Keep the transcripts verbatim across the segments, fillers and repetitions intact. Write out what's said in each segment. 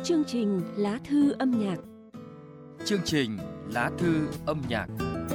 Chương trình Lá thư âm nhạc. Chương trình Lá thư âm nhạc.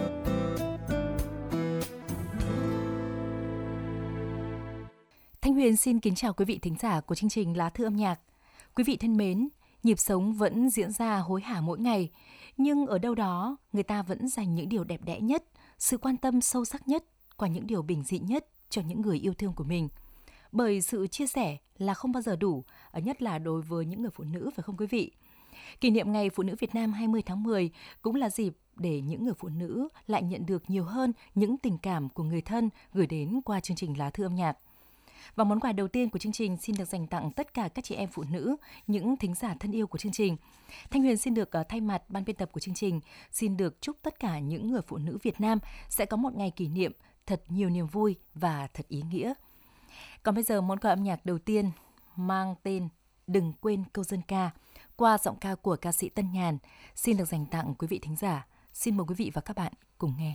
Thanh Huyền xin kính chào quý vị thính giả của chương trình Lá thư âm nhạc. Quý vị thân mến, nhịp sống vẫn diễn ra hối hả mỗi ngày, nhưng ở đâu đó người ta vẫn dành những điều đẹp đẽ nhất, sự quan tâm sâu sắc nhất qua những điều bình dị nhất cho những người yêu thương của mình. Bởi sự chia sẻ là không bao giờ đủ, nhất là đối với những người phụ nữ, phải không quý vị? Kỷ niệm Ngày Phụ nữ Việt Nam hai mươi tháng mười cũng là dịp để những người phụ nữ lại nhận được nhiều hơn những tình cảm của người thân gửi đến qua chương trình Lá thư âm nhạc. Và món quà đầu tiên của chương trình xin được dành tặng tất cả các chị em phụ nữ, những thính giả thân yêu của chương trình. Thanh Huyền xin được thay mặt ban biên tập của chương trình, xin được chúc tất cả những người phụ nữ Việt Nam sẽ có một ngày kỷ niệm thật nhiều niềm vui và thật ý nghĩa. Còn bây giờ món quà âm nhạc đầu tiên mang tên Đừng quên câu dân ca qua giọng ca của ca sĩ Tân Nhàn xin được dành tặng quý vị thính giả. Xin mời quý vị và các bạn cùng nghe.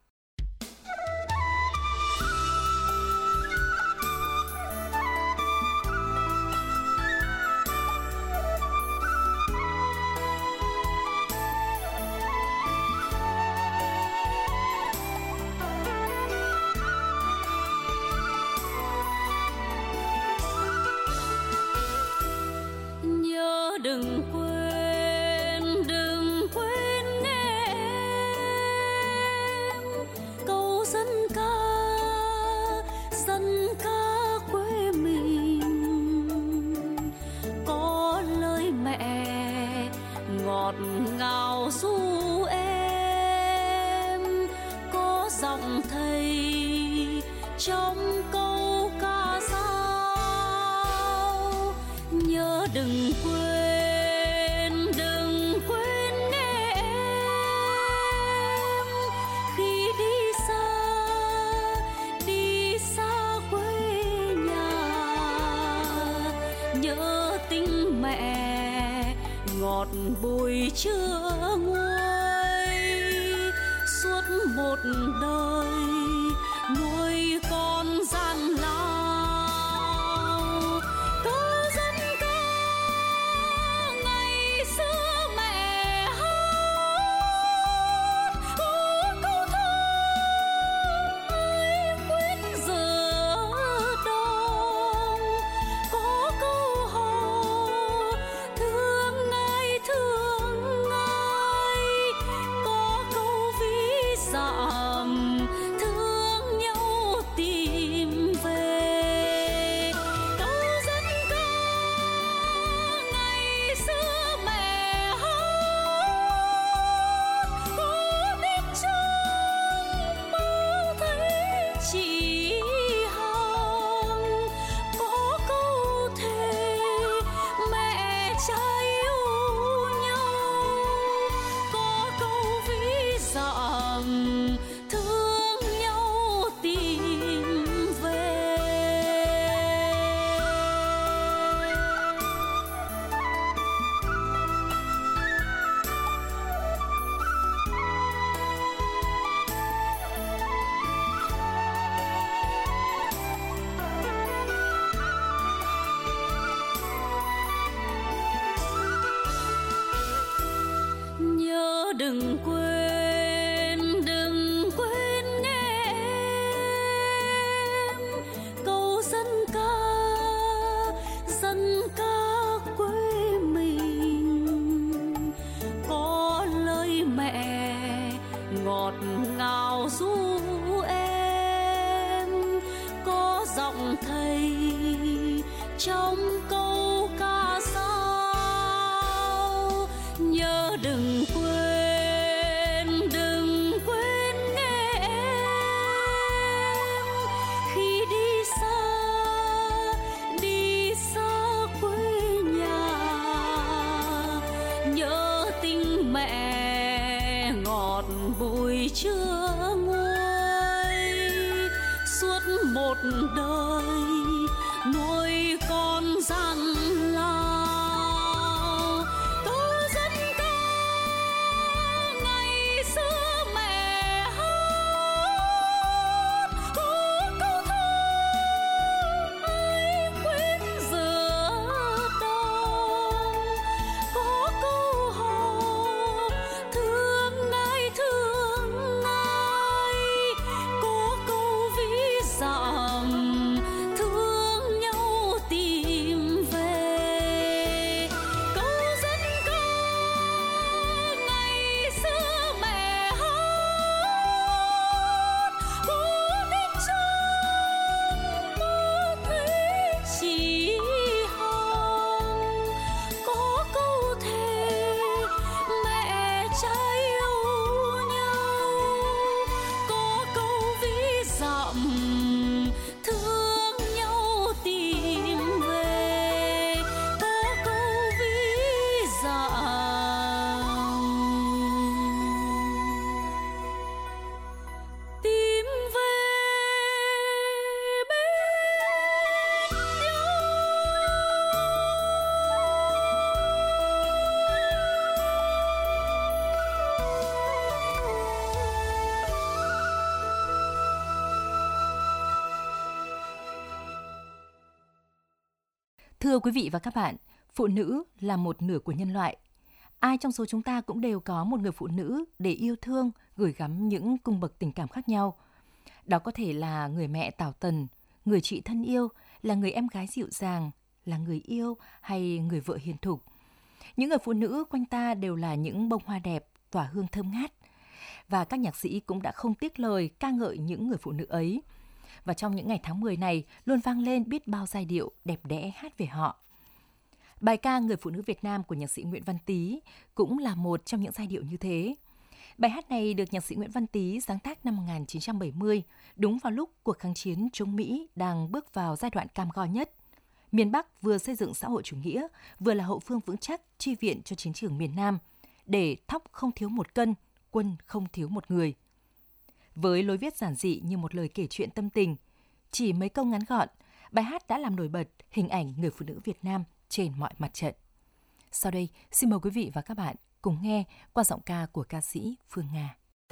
Đừng quên, đừng quên nghe em câu dân ca, dân ca quê mình. Có lời mẹ ngọt ngào ru em, có giọng thầy trong câu ca dao. Nhớ đừng quên, ngọt bùi chưa nguôi, suốt một đời nuôi con gian lao. Câu dân ca ngày xưa mẹ hát, có câu thơ ai quyết giữa đông, có câu hò thương thương ai, có câu ví dặm thương nhau tìm về. Câu dân ca ngày xưa mẹ hát, có biết trong mơ thấy chị Hằng, có câu thề mẹ cha yêu nhau, có câu ví dặm thương nhau tìm về. Nhớ đừng quên, đừng quên nghe em câu dân ca, dân ca quê mình. Có lời mẹ ngọt ngào ru em, có giọng thầy trong câu ca dao. Nhớ đừng quên, đừng quên nghe em khi đi xa, đi xa quê nhà. Nhớ tình mẹ ngọt bùi chưa nguôi, suốt một đời nuôi con gian lao. Câu dân ca ngày xưa mẹ hát, có câu thơ ai quyết giữa đông, Thưa quý vị và các bạn, phụ nữ là một nửa của nhân loại. Ai trong số chúng ta cũng đều có một người phụ nữ để yêu thương, gửi gắm những cung bậc tình cảm khác nhau. Đó có thể là người mẹ tảo tần, người chị thân yêu, là người em gái dịu dàng, là người yêu hay người vợ hiền thục. Những người phụ nữ quanh ta đều là những bông hoa đẹp, tỏa hương thơm ngát. Và các nhạc sĩ cũng đã không tiếc lời ca ngợi những người phụ nữ ấy. Và trong những ngày tháng mười này luôn vang lên biết bao giai điệu đẹp đẽ hát về họ. Bài ca Người phụ nữ Việt Nam của nhạc sĩ Nguyễn Văn Tý cũng là một trong những giai điệu như thế. Bài hát này được nhạc sĩ Nguyễn Văn Tý sáng tác năm một nghìn chín trăm bảy mươi, đúng vào lúc cuộc kháng chiến chống Mỹ đang bước vào giai đoạn cam go nhất. Miền Bắc vừa xây dựng xã hội chủ nghĩa, vừa là hậu phương vững chắc chi viện cho chiến trường miền Nam, để thóc không thiếu một cân, quân không thiếu một người. Với lối viết giản dị như một lời kể chuyện tâm tình, chỉ mấy câu ngắn gọn, bài hát đã làm nổi bật hình ảnh người phụ nữ Việt Nam trên mọi mặt trận. Sau đây, xin mời quý vị và các bạn cùng nghe qua giọng ca của ca sĩ Phương Nga.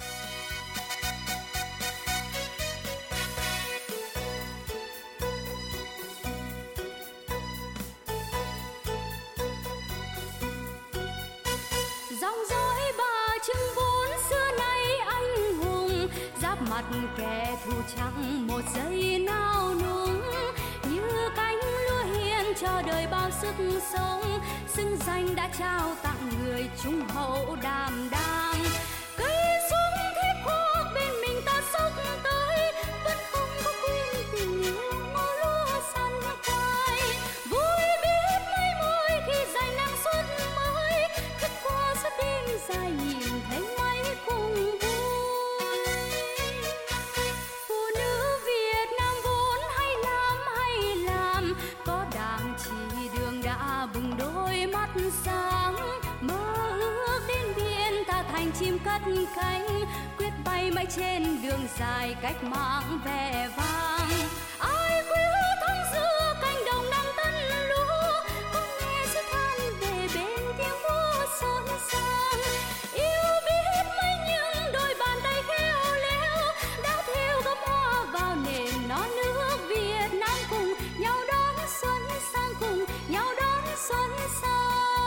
Dòng dõi bà Trưng vốn xưa nay anh hùng, giáp mặt kẻ thù chẳng một giây nao núng, như cánh lúa hiền cho đời bao sức sống, xứng danh đã trao tặng người trung hậu đảm đang. Cây súng thép khoác bên mình ta sốc tới, vẫn không có quên tình yêu ngô lúa săn khoai. Vui biết mấy môi khi giành năng suất mới, thức qua suốt đêm dài nhìn thấy mấy cùng vui. Phụ nữ Việt Nam vốn hay làm hay làm, có đảng chỉ đường đã bừng đôi mắt sáng, mơ ước đến biển ta thành chim cất cánh, quyết bay mãi trên đường dài cách mạng vẻ vang. Ai quyết thắng giữa cánh đồng đang tân lúa, có nghe sự than về bên tiếng vua xôn xang. Yêu biết mấy những đôi bàn tay khéo léo, đã thêu gấm hoa vào nền non nước Việt Nam, cùng nhau đón xuân sang, cùng nhau đón xuân sang.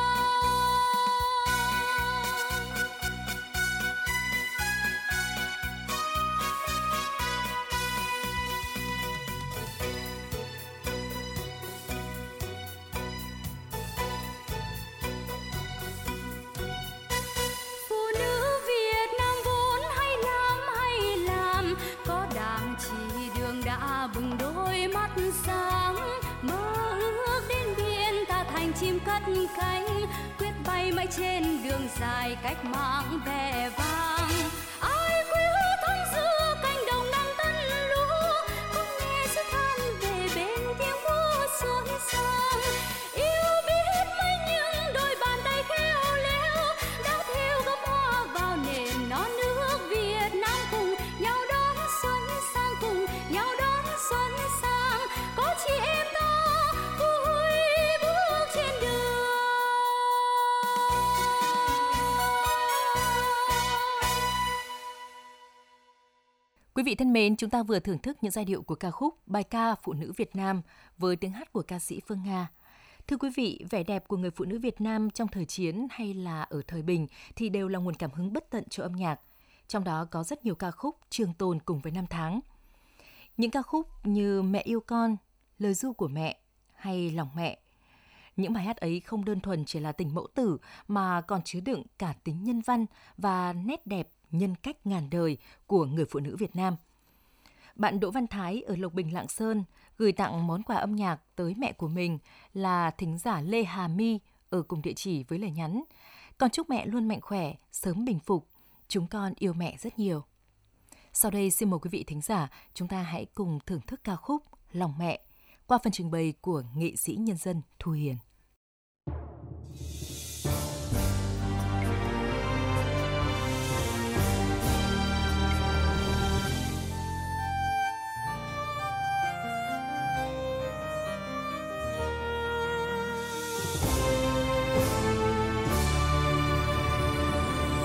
Phụ nữ Việt Nam vốn hay làm hay làm, có đảng chỉ đường đã bừng đôi mắt sáng, mơ ước đến biển ta thành chim cất cánh, quyết bay mãi trên đường dài cách mạng vẻ vang. Ai quyết thắng giữa cánh đồng đang tân lúa, có nghe sự than về bên tiếng vua xôn xang. Yêu biết mấy những đôi bàn tay khéo léo, đã thêu gấm hoa vào nền non nước Việt Nam, cùng nhau đón xuân sang, cùng nhau đón xuân sang. Có chị em ta vui bước trên đường. Quý vị thân mến, chúng ta vừa thưởng thức những giai điệu của ca khúc bài ca Phụ nữ Việt Nam với tiếng hát của ca sĩ Phương Nga. Thưa quý vị, vẻ đẹp của người phụ nữ Việt Nam trong thời chiến hay là ở thời bình thì đều là nguồn cảm hứng bất tận cho âm nhạc. Trong đó có rất nhiều ca khúc trường tồn cùng với năm tháng. Những ca khúc như Mẹ yêu con, Lời ru của mẹ hay Lòng mẹ. Những bài hát ấy không đơn thuần chỉ là tình mẫu tử mà còn chứa đựng cả tính nhân văn và nét đẹp nhân cách ngàn đời của người phụ nữ Việt Nam. Bạn Đỗ Văn Thái ở Lộc Bình, Lạng Sơn gửi tặng món quà âm nhạc tới mẹ của mình là thính giả Lê Hà My ở cùng địa chỉ với lời nhắn: con chúc mẹ luôn mạnh khỏe, sớm bình phục. Chúng con yêu mẹ rất nhiều. Sau đây xin mời quý vị thính giả, chúng ta hãy cùng thưởng thức ca khúc Lòng mẹ qua phần trình bày của nghệ sĩ nhân dân Thu Hiền.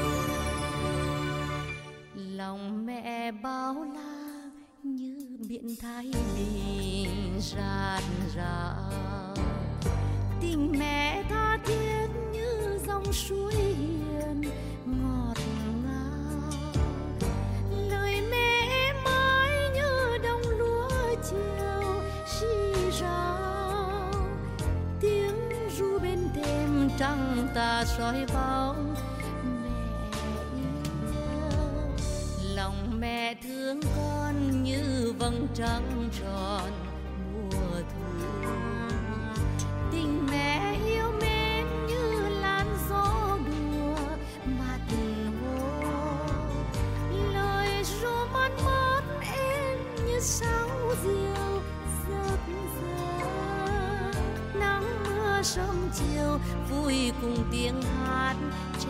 Lòng mẹ bao la như biển Thái Bình rạt rào. Tình mẹ tha thiết như dòng suối hiền ngọt ngào. Lời mẹ êm ái như đồng lúa chiều rì rào. Tiếng ru bên thềm trăng tà soi bóng lòng mẹ thương con như vầng trăng tròn mùa thu. Tình mẹ yêu mến như làn gió đùa mặt hồ. Lời ru mát mát em như sáo diều giấc giờ. Nắng mưa sớm chiều vui cùng tiếng hát trẻ.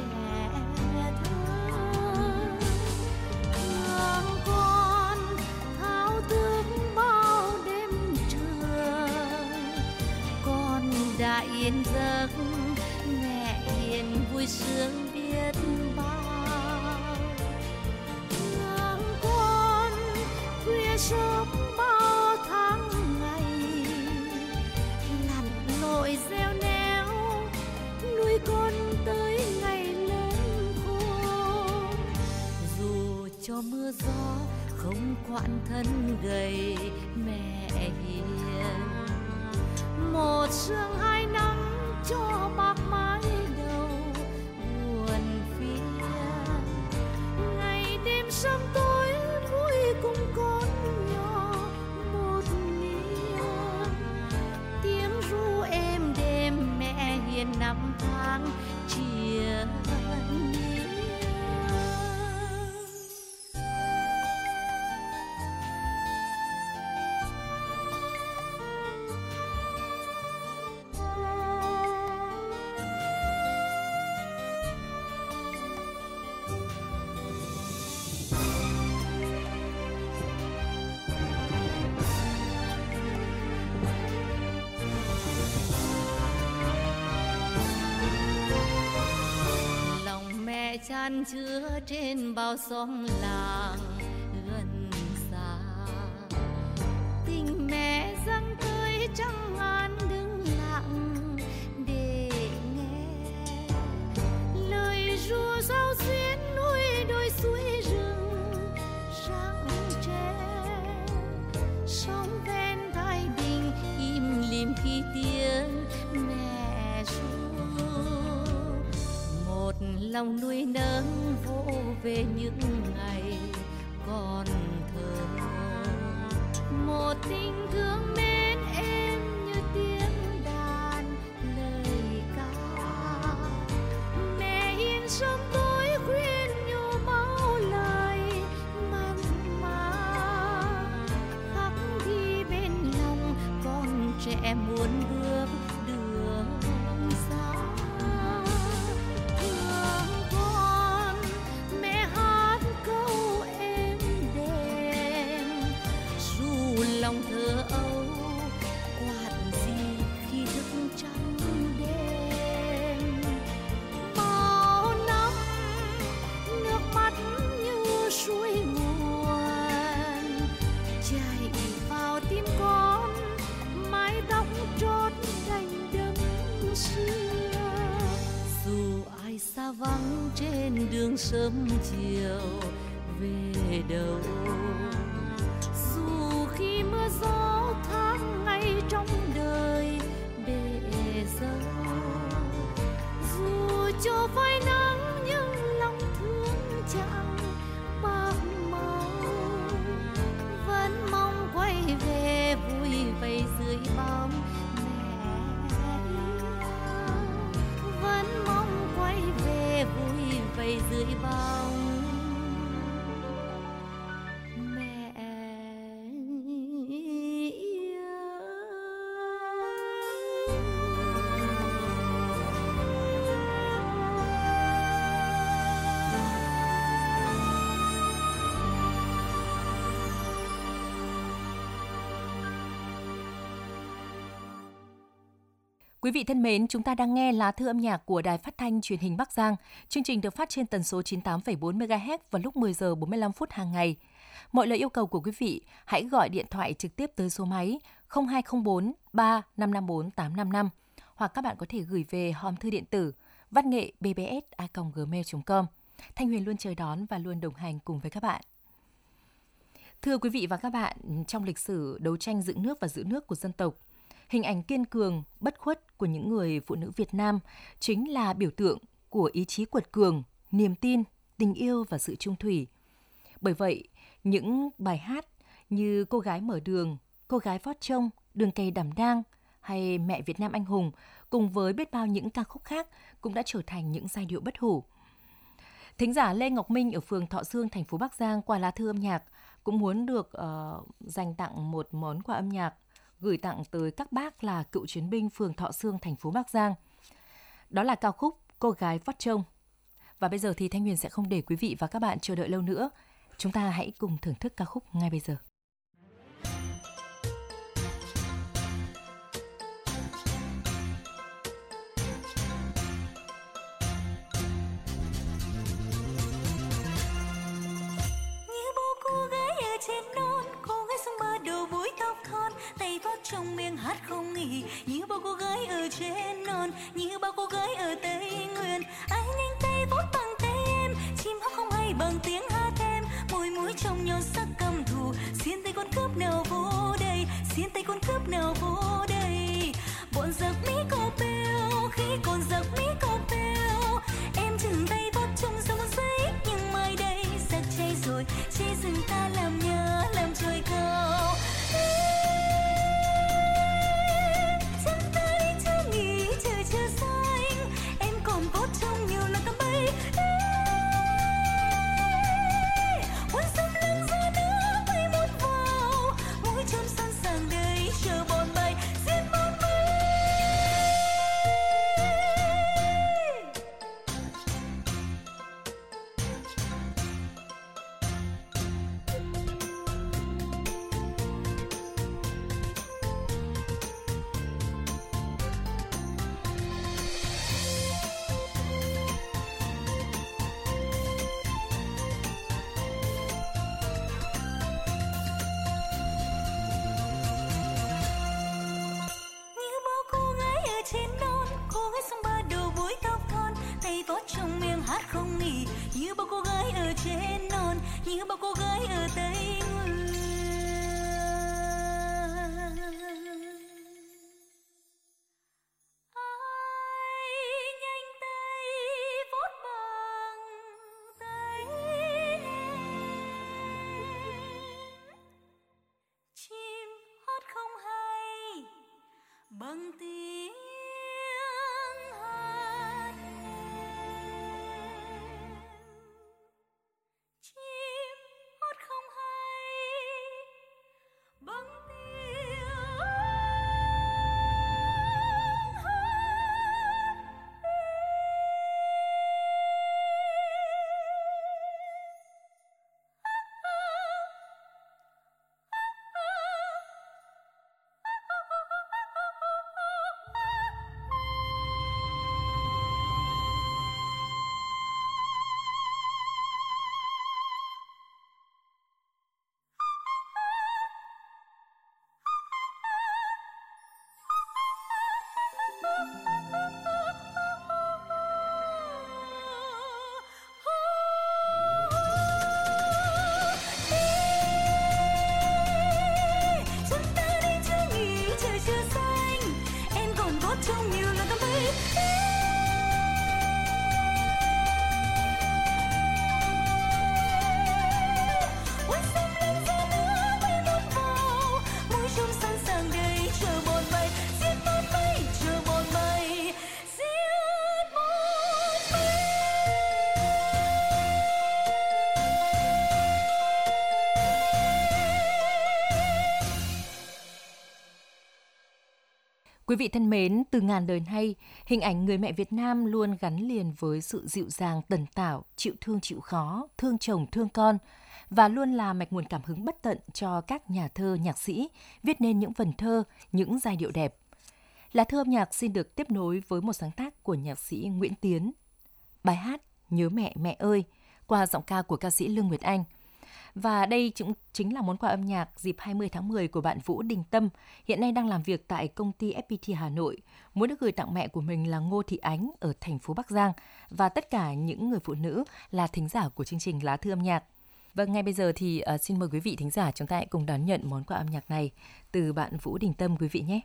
Đã yên giấc mẹ hiền vui sướng biết bao. Thương con khuya sớm bao tháng ngày lặn lội gieo néo nuôi con tới ngày lên khô. Dù cho mưa gió không quản thân gầy mẹ hiền. Một sương hai nắng cho bạc mái đầu buồn phiền. Ngày đêm sớm tối vui cùng con nhỏ một niềm. Tiếng ru êm đêm mẹ hiền năm tháng chia chan chứa trên bao xóm làng gần xa. Tình mẹ dâng tới trăng ngàn đứng lặng để nghe. Lời ru rao xuyến núi đồi suối rừng răng tre. Sóng ven Thái Bình im lìm khi tiếng mẹ ru. Một lòng nuôi nấng vỗ về những ngày còn thơ. Một tình thương mến em như tiếng đàn lời ca. Mẹ hiền sớm tối khuyên nhủ bao lời mặn mà. Khắc ghi bên lòng con trẻ muốn bước đường xa. Lòng thơ âu quạt gì khi thức trắng đêm. Bao năm nước mắt như suối nguồn chảy vào tim con. Mái tóc trót đành đẫm xưa. Dù ai xa vắng trên đường sớm chiều về đâu. Khi mưa gió tháng ngày trong đời bể dâu. Dù cho phai nắng nhưng lòng thương chẳng bạc màu. Vẫn mong quay về vui vầy dưới bóng mẹ yêu. Vẫn mong quay về vui vầy dưới bóng. Quý vị thân mến, chúng ta đang nghe lá thư âm nhạc của Đài Phát thanh Truyền hình Bắc Giang. Chương trình được phát trên tần số chín mươi tám phẩy bốn mê ga héc vào lúc mười giờ bốn mươi lăm phút hàng ngày. Mọi lời yêu cầu của quý vị hãy gọi điện thoại trực tiếp tới số máy không hai không bốn ba năm năm bốn tám năm năm hoặc các bạn có thể gửi về hòm thư điện tử văn nghệ b b s a còng gmail chấm com. Thanh Huyền luôn chờ đón và luôn đồng hành cùng với các bạn. Thưa quý vị và các bạn, trong lịch sử đấu tranh dựng nước và giữ nước của dân tộc, hình ảnh kiên cường, bất khuất của những người phụ nữ Việt Nam chính là biểu tượng của ý chí quật cường, niềm tin, tình yêu và sự trung thủy. Bởi vậy, những bài hát như Cô gái mở đường, Cô gái vót trông, Đường cày đảm đang hay Mẹ Việt Nam anh hùng cùng với biết bao những ca khúc khác cũng đã trở thành những giai điệu bất hủ. Thính giả Lê Ngọc Minh ở phường Thọ Dương, thành phố Bắc Giang qua lá thư âm nhạc cũng muốn được uh, dành tặng một món quà âm nhạc gửi tặng tới các bác là cựu chiến binh phường Thọ Dương, thành phố Bắc Giang. Đó là ca khúc Cô gái vót trông. Và bây giờ thì Thanh Huyền sẽ không để quý vị và các bạn chờ đợi lâu nữa. Chúng ta hãy cùng thưởng thức ca khúc ngay bây giờ. Trong miệng hát không nghỉ như bao cô gái ở trên non, như bao cô gái ở Tây Nguyên. Ai nhanh tay vuốt bằng tay em, chim hót không hay bằng tiếng hát em. Môi mũi trong nhau sắc căm thù, xiên tay con cướp nào vô đây, xiên tay con cướp nào vô đây. Bọn giặc Mỹ có bêu, khi còn giặc Mỹ có bêu. Em chừng tay vuốt trong dòng giấy, nhưng mai đây giặc cháy rồi, cháy rừng ta làm nhà làm trời cao. Như bao cô gái ở trên non, như bao cô gái ở Tây Nguyên. Ai nhanh tay vuốt bằng tay em, chim hót không hay bằng tiếng hát em. Chim hót không hay bằng tiếng hát Quý vị thân mến, từ ngàn đời nay, hình ảnh người mẹ Việt Nam luôn gắn liền với sự dịu dàng tần tảo, chịu thương chịu khó, thương chồng thương con và luôn là mạch nguồn cảm hứng bất tận cho các nhà thơ, nhạc sĩ viết nên những vần thơ, những giai điệu đẹp. Lá thư âm nhạc xin được tiếp nối với một sáng tác của nhạc sĩ Nguyễn Tiến. Bài hát Nhớ mẹ mẹ ơi qua giọng ca của ca sĩ Lương Nguyệt Anh. Và đây cũng chính là món quà âm nhạc dịp hai mươi tháng mười của bạn Vũ Đình Tâm, hiện nay đang làm việc tại công ty ép pê tê Hà Nội. Muốn được gửi tặng mẹ của mình là Ngô Thị Ánh ở thành phố Bắc Giang và tất cả những người phụ nữ là thính giả của chương trình Lá Thư Âm Nhạc. Vâng, ngay bây giờ thì uh, xin mời quý vị thính giả chúng ta hãy cùng đón nhận món quà âm nhạc này từ bạn Vũ Đình Tâm quý vị nhé.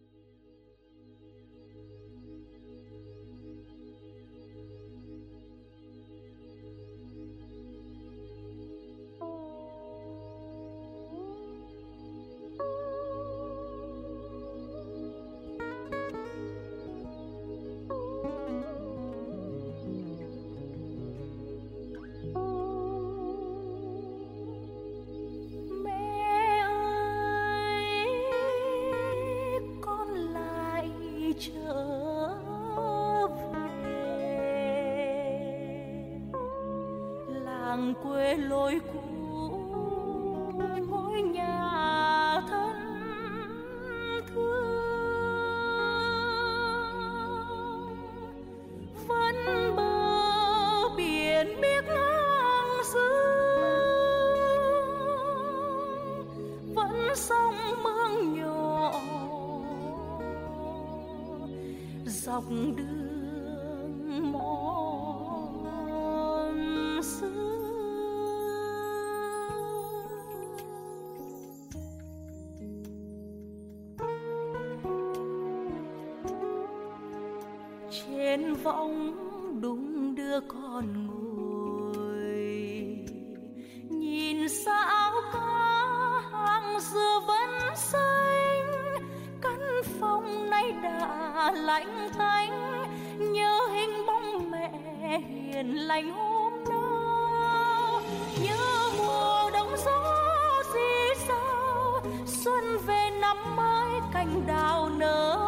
Quê lối cũ ngôi nhà thân thương vẫn bờ biển biếc ngang sương vẫn sông mương nhỏ dọc đường mòn xưa. Trên võng đung đưa con ngồi nhìn xa áo cá hàng dừa vẫn xanh, căn phòng nay đã lạnh tanh, nhớ hình bóng mẹ hiền lành hôm nào, nhớ mùa đông gió rì rào, xuân về năm mới cành đào nở.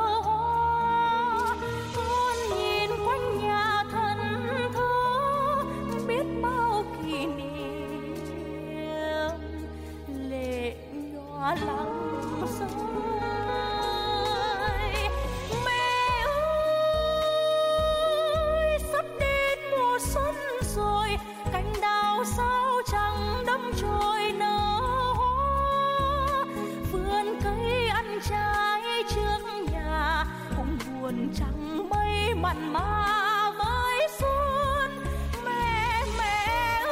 Lặng rơi mẹ ơi, sắp đến mùa xuân rồi, cành đào sao chẳng đâm chồi nở hoa, vườn cây ăn trái trước nhà cũng buồn chẳng mấy mặn mà với xuân. Mẹ mẹ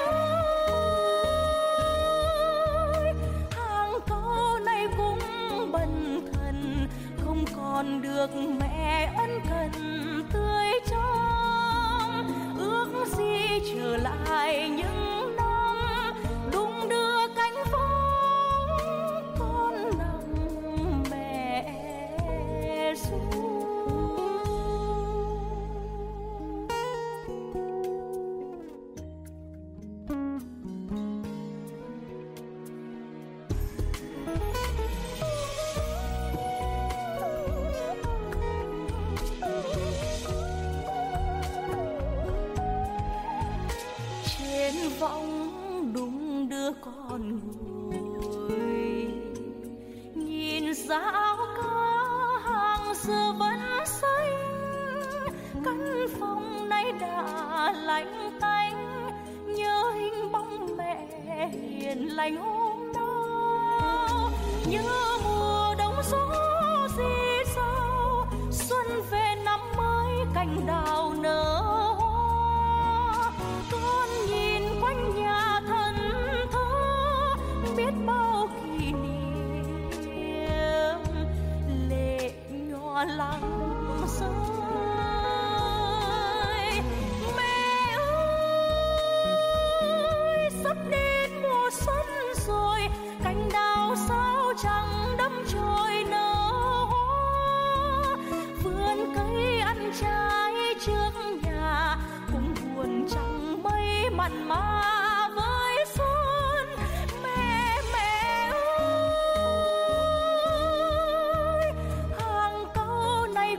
ơi, hàng câu này cũng bần thần, không còn được mẹ ân cần tươi trong, ước gì trở lại những năm đung đưa cánh phóng, con nằm mẹ ru. Võng đung đưa con ngồi nhìn ra áo cá hàng dừa vẫn xanh, căn phòng nay đã lạnh tanh, nhớ hình bóng mẹ hiền lành hôm nào, nhớ mùa đông gió rì rào, xuân về năm mới cành đào nở. Quanh nhà thân thơ biết bao kỷ niệm, lệ nhỏ lặng rơi. Mẹ ơi, sắp đến mùa xuân rồi, cành đào sao chẳng đâm chồi nở hoa, vườn cây ăn trái trước nhà cũng buồn chẳng mấy mặn mà với xuân. Mẹ mẹ ơi, hàng câu này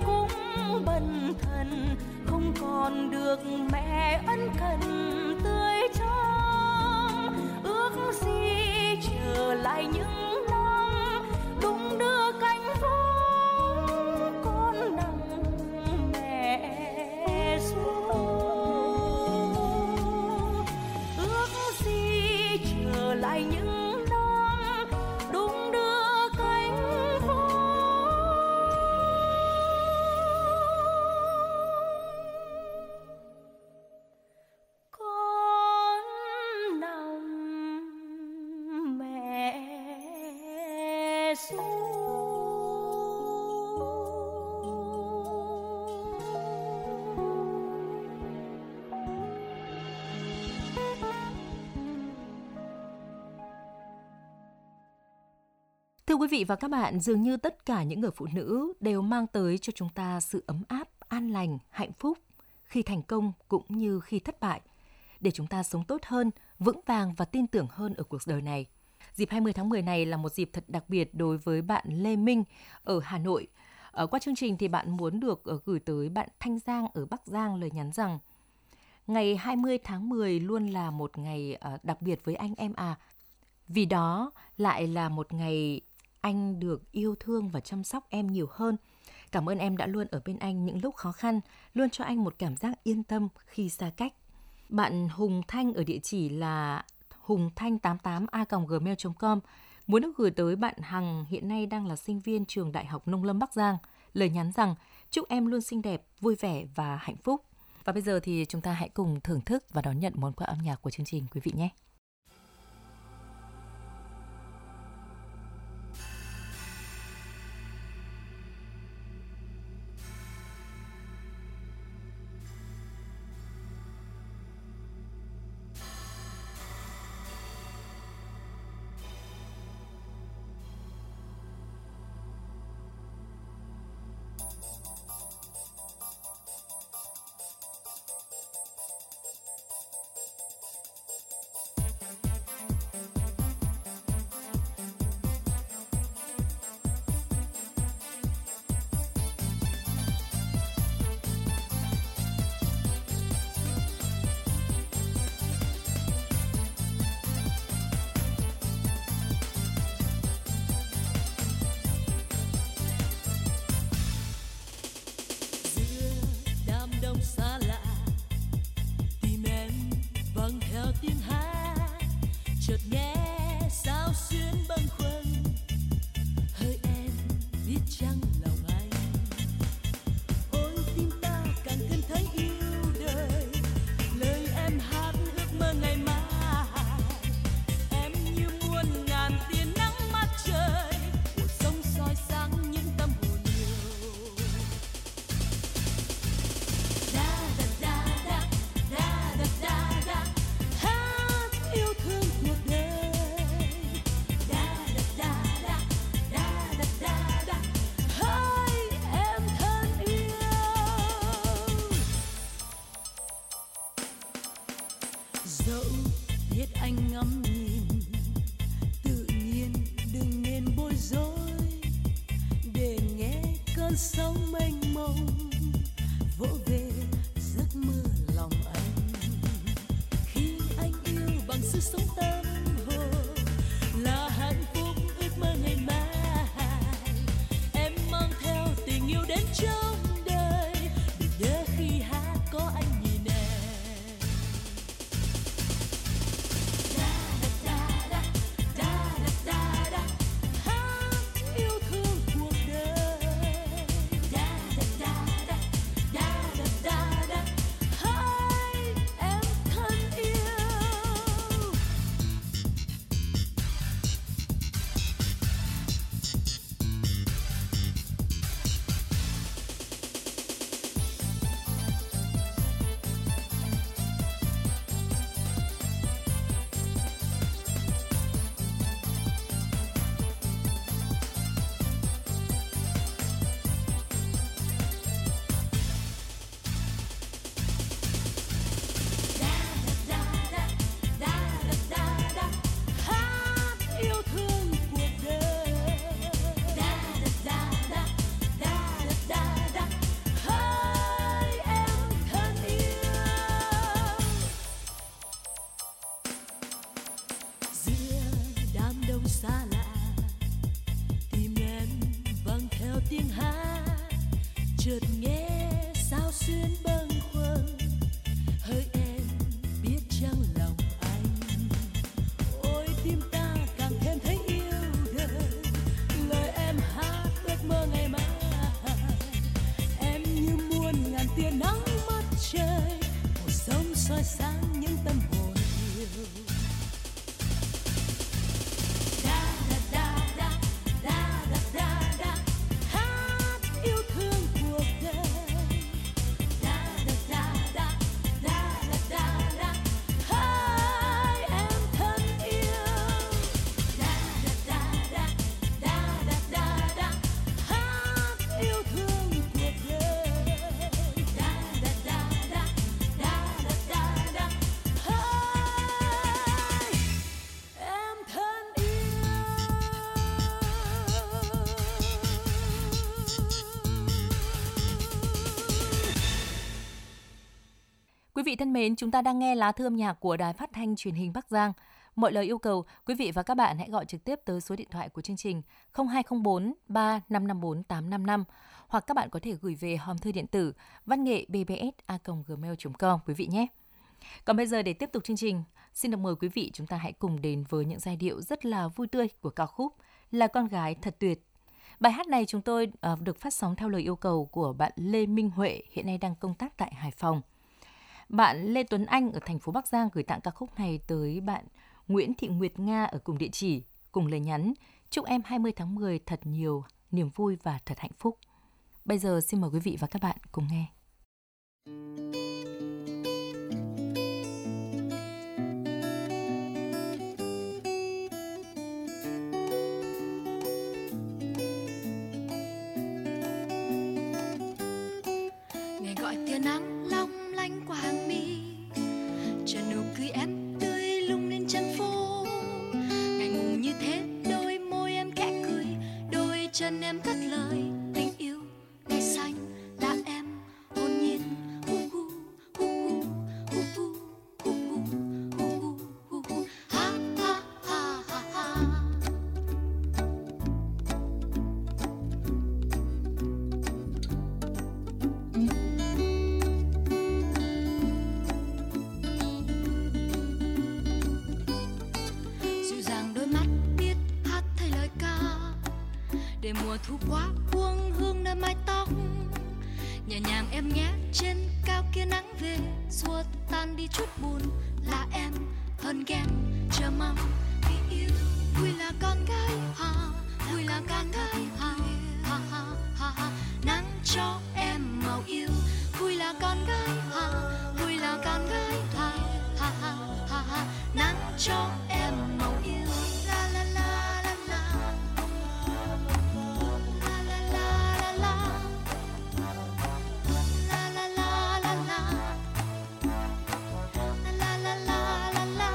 Giêsu. Thưa quý vị và các bạn, dường như tất cả những người phụ nữ đều mang tới cho chúng ta sự ấm áp, an lành, hạnh phúc khi thành công cũng như khi thất bại, để chúng ta sống tốt hơn, vững vàng và tin tưởng hơn ở cuộc đời này. Dịp hai mươi tháng mười này là một dịp thật đặc biệt đối với bạn Lê Minh ở Hà Nội. Ở qua chương trình thì bạn muốn được gửi tới bạn Thanh Giang ở Bắc Giang lời nhắn rằng: ngày hai mươi tháng mười luôn là một ngày đặc biệt với anh em à. Vì đó lại là một ngày anh được yêu thương và chăm sóc em nhiều hơn. Cảm ơn em đã luôn ở bên anh những lúc khó khăn, luôn cho anh một cảm giác yên tâm khi xa cách. Bạn Hùng Thanh ở địa chỉ là hùng thanh tám tám a còng gmail chấm com muốn được gửi tới bạn Hằng, hiện nay đang là sinh viên trường Đại học Nông Lâm Bắc Giang, lời nhắn rằng chúc em luôn xinh đẹp, vui vẻ và hạnh phúc. Và bây giờ thì chúng ta hãy cùng thưởng thức và đón nhận món quà âm nhạc của chương trình quý vị nhé. Dẫu biết anh ngắm nhìn, tự nhiên đừng nên bối rối, để nghe cơn sóng mênh mông vỗ về giấc mơ lòng anh. Khi anh yêu bằng sức sống tâm hồn là hạnh phúc ước mơ ngày mai, em mang theo tình yêu đến trong đời, để khi hát có anh. Xa lạ tìm em vang theo tiếng hát, chợt nghe sao xuyến bâng khuâng, hỡi em biết chăng lòng anh. Ôi tim ta càng thêm thấy yêu đời, lời em hát ước mơ ngày mai. Em như muôn ngàn tia nắng mặt trời, một sông soi sáng những tâm hồn yêu. Da da da da Quý vị thân mến, chúng ta đang nghe lá thư âm nhạc của Đài Phát thanh Truyền hình Bắc Giang. Mọi lời yêu cầu, quý vị và các bạn hãy gọi trực tiếp tới số điện thoại của chương trình không hai không bốn ba năm năm bốn tám năm năm hoặc các bạn có thể gửi về hòm thư điện tử văn nghệ b b s a còng gmail chấm com quý vị nhé. Còn bây giờ để tiếp tục chương trình, xin được mời quý vị chúng ta hãy cùng đến với những giai điệu rất là vui tươi của ca khúc Là Con Gái Thật Tuyệt. Bài hát này chúng tôi uh, được phát sóng theo lời yêu cầu của bạn Lê Minh Huệ, hiện nay đang công tác tại Hải Phòng. Bạn Lê Tuấn Anh ở thành phố Bắc Giang gửi tặng ca khúc này tới bạn Nguyễn Thị Nguyệt Nga ở cùng địa chỉ, cùng lời nhắn: chúc em hai mươi tháng mười thật nhiều niềm vui và thật hạnh phúc. Bây giờ xin mời quý vị và các bạn cùng nghe. Ngày gọi tia nắng long lanh qua hàng mi, chờ nụ cười em tươi lung lên chân phố. Ngày ngùng như thế, đôi môi em khẽ cười, đôi chân em cất lời tình yêu ngày xanh là em hồn nhiên. Hu hu hu hu hu hu hu hu hu hu ha ha ha ha ha. Dịu dàng đôi mắt biết hát thay lời ca, để mùa thu quá buông hương nơi mái tóc. Nhẹ nhàng em nhé, trên cao kia nắng về, xua tan đi chút buồn. Là em hơn ghen chờ mong vì yêu. Vui là con gái ha, vui là con gái ha ha ha ha ha. Nắng cho em màu yêu. Vui là con gái ha, vui là con gái ha ha ha ha ha. Nắng cho em màu yêu. La la la la la. La la la la la. La la la la la. La la la la la.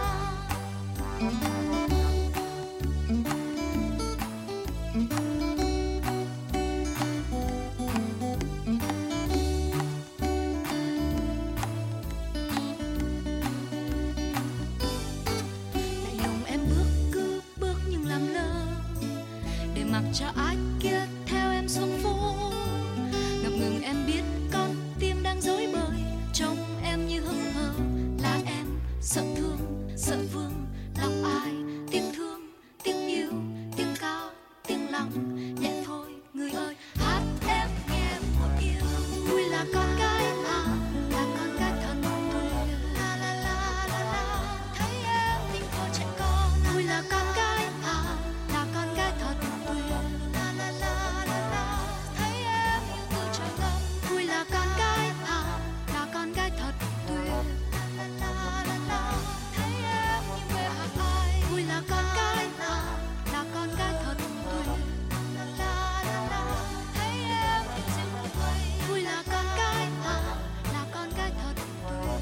Lạnh lùng em bước cứ bước nhưng làm lơ, để mặc cho ai kia theo em xuống phố. Ngập ngừng em biết con tim đang rối bời, trông em như hững hờ. Là em sợ thương, sợ vương lòng ai. Tiếng thương, tiếng yêu, tiếng cao, tiếng lòng nhẹ thôi người ơi. Hát em nghe một yêu. Vui là con gái à, là con gái thật tuyệt. La la la la la. Thấy em tình thôi trẻ con. Vui là con gái à, là con gái thật tuyệt. La la la la la. Thấy em yêu tôi trời ngâm. Vui là con gái à, là con gái thật tuyệt. La la la la. Thấy em như quê hạt ai. Vui là con gái à, là con gái thật tuyệt. La la la la. Thấy em như diệu hương vây. Vui là con gái à, là con gái thật tuyệt.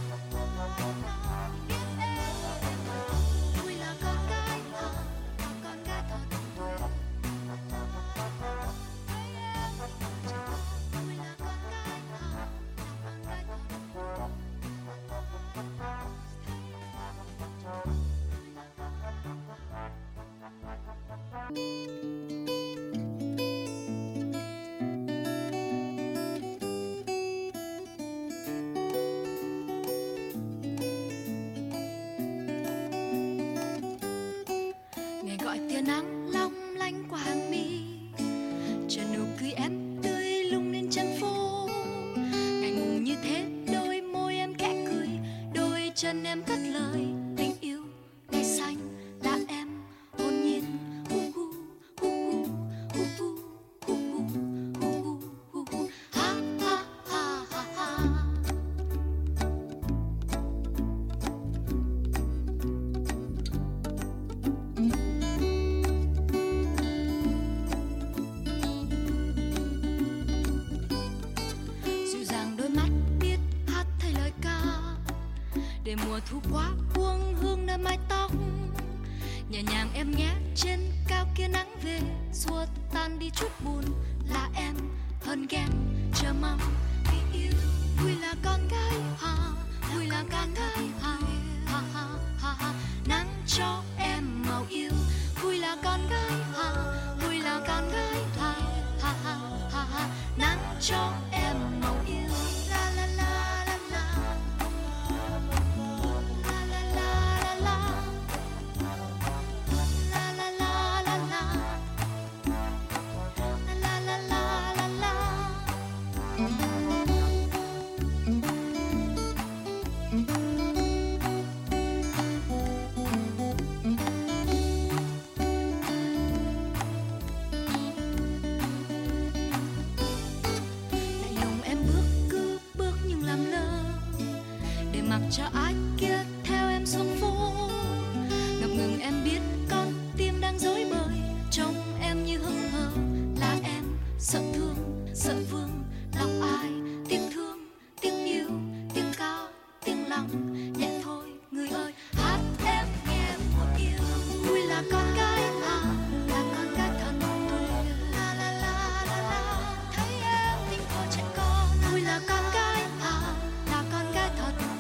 Biết em vui là con gái à, là con gái thật tuyệt. Thấy em vui là con gái à, là con gái thật tuyệt. Ngày gọi tia nắng long lanh qua hàng mi, chờ nụ cười em tươi lung lên chân phố. Ngày ngùng như thế, đôi môi em khẽ cười, đôi chân em cất lời tình yêu ngày xanh là em hồn nhiên. Hu hu hu hu hu hu hu hu hu hu ha ha ha ha ha. Dịu dàng đôi mắt biết hát thay lời ca, để mùa thu quá buông hương nơi mái tóc. Nhẹ nhàng em nhé, trên cao kia nắng về, xua tan đi chút buồn. Là em hơn ghen chờ mong vì yêu. Vui là con gái ha, cho em màu yêu. La la la la la. La la la la la. La la la la la. La la la la la. Mặc cho ai kia theo em xuống phố, ngập ngừng em biết con tim đang rối bời, trông em như hững hờ là em sợ thương, sợ vương lòng ai, tiếng thương, tiếng yêu, tiếng cao, tiếng lắng, nhẹ thôi người ơi, hát em nghe một yêu. Vui là con gái à, là con gái thật tuyệt. La la la la la, thấy em tình thôi trẻ con. Vui là con gái à, là con gái thật tuyệt.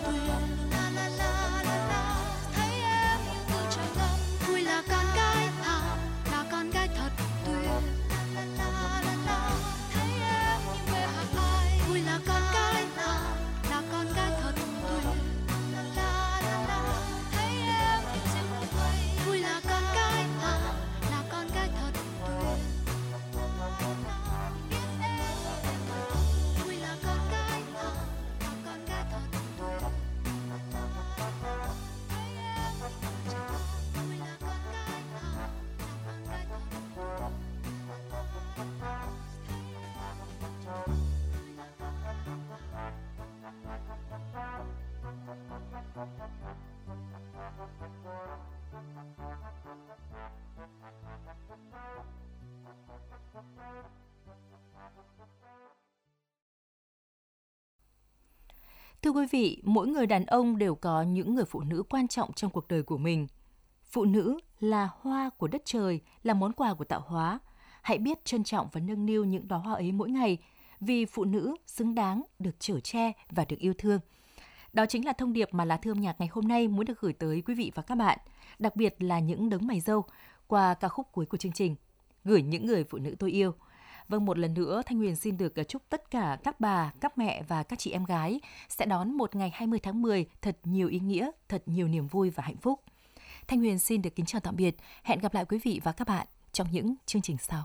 Thưa quý vị, mỗi người đàn ông đều có những người phụ nữ quan trọng trong cuộc đời của mình. Phụ nữ là hoa của đất trời, là món quà của tạo hóa. Hãy biết trân trọng và nâng niu những đóa hoa ấy mỗi ngày, vì phụ nữ xứng đáng được chở che và được yêu thương. Đó chính là thông điệp mà Lá Thư Âm Nhạc ngày hôm nay muốn được gửi tới quý vị và các bạn, đặc biệt là những đấng mày râu, qua ca khúc cuối của chương trình, Gửi những người phụ nữ tôi yêu. Vâng, một lần nữa, Thanh Huyền xin được chúc tất cả các bà, các mẹ và các chị em gái sẽ đón một ngày hai mươi tháng mười thật nhiều ý nghĩa, thật nhiều niềm vui và hạnh phúc. Thanh Huyền xin được kính chào tạm biệt. Hẹn gặp lại quý vị và các bạn trong những chương trình sau.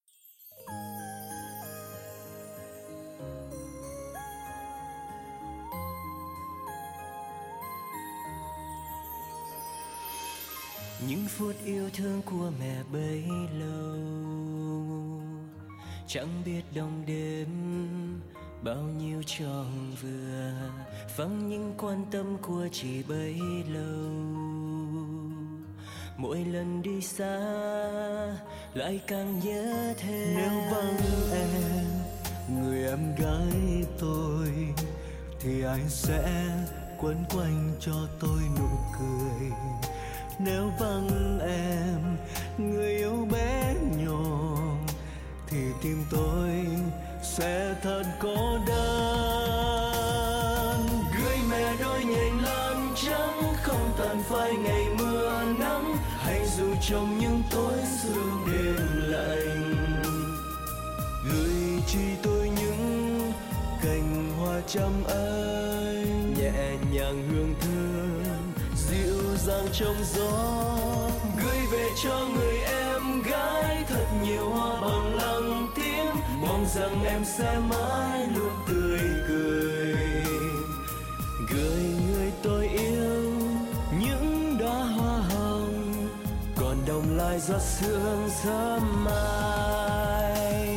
Những phút yêu thương của mẹ bấy lâu, chẳng biết đông đêm bao nhiêu tròn vừa, vắng những quan tâm của chị bấy lâu. Mỗi lần đi xa lại càng nhớ thêm. Nếu vắng em, người em gái tôi, thì anh sẽ quấn quanh cho tôi nụ cười. Nếu vắng em, người yêu bé nhỏ, thì tim tôi sẽ thật cô đơn. Gửi mẹ đôi nhành lan trắng, không tàn phai ngày mưa nắng, hay dù trong những tối sương đêm lạnh. Gửi chỉ tôi những cành hoa trăm anh, nhẹ nhàng hương thơm dịu dàng trong gió. Gửi về cho người em gái thật nhiều hoa bằng lặng tiếng, mong rằng em sẽ mãi luôn tươi cười. Gửi người tôi yêu những đóa hoa hồng, còn đông lại giọt sương sớm mai.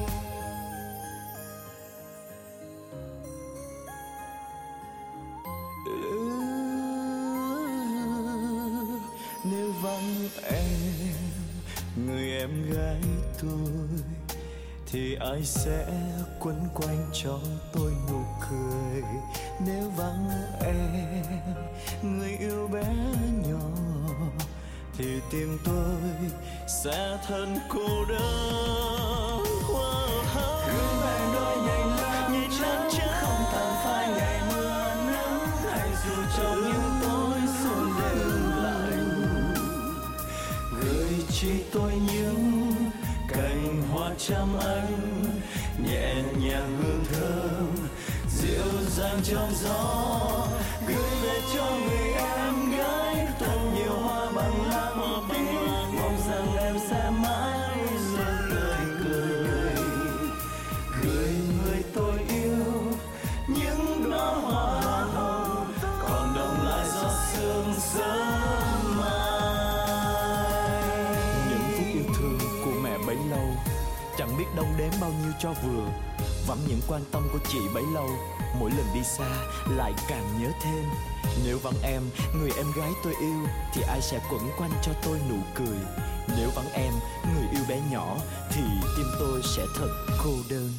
Nếu vắng em, người em gái tôi, thì ai sẽ quấn quanh cho tôi nụ cười. Nếu vắng em, người yêu bé nhỏ, thì tim tôi sẽ thân cô đơn. Gửi mẹ đôi nhành lan trắng, không tàn phai ngày mưa nắng, hay dù trong những tối sương đêm lạnh. Gửi chỉ tôi những cành hoa trăm anh, xanh, nhẹ nhàng hương thơm dịu dàng trong gió, gửi về cho người em gái thật nhiều hoa bằng lăng tím, mong rằng em sẽ mãi luôn tươi cười, gửi người tôi yêu những đóa hoa hồng còn đọng lại giọt sương sớm mai. Những phút yêu thương của mẹ bấy lâu chẳng biết đong đếm bao nhiêu cho vừa, vắng những quan tâm của chị bấy lâu, mỗi lần đi xa lại càng nhớ thêm. Nếu vắng em, người em gái tôi yêu, thì ai sẽ quẩn quanh cho tôi nụ cười. Nếu vắng em, người yêu bé nhỏ, thì tim tôi sẽ thật cô đơn.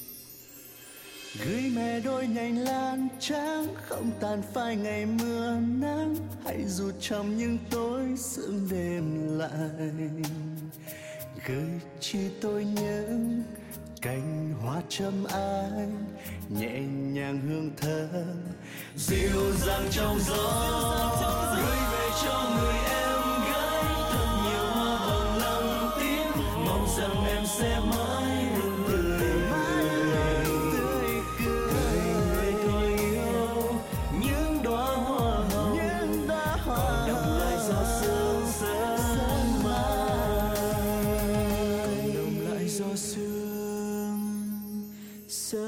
Gửi mẹ đôi nhành lan trắng không tàn phai ngày mưa nắng, hãy dù trong những tối sương đêm lạnh. Gửi chi tôi những cành hoa trâm anh, nhẹ nhàng hương thơm dịu dàng trong gió, gửi về cho người em gái thật nhiều hoa bằng lăng tím, mong rằng em sẽ mãi luôn tươi cười, gửi người tôi yêu những đóa hoa hồng còn đọng lại giọt sương sớm mai, đọng lại giọt sương sớm.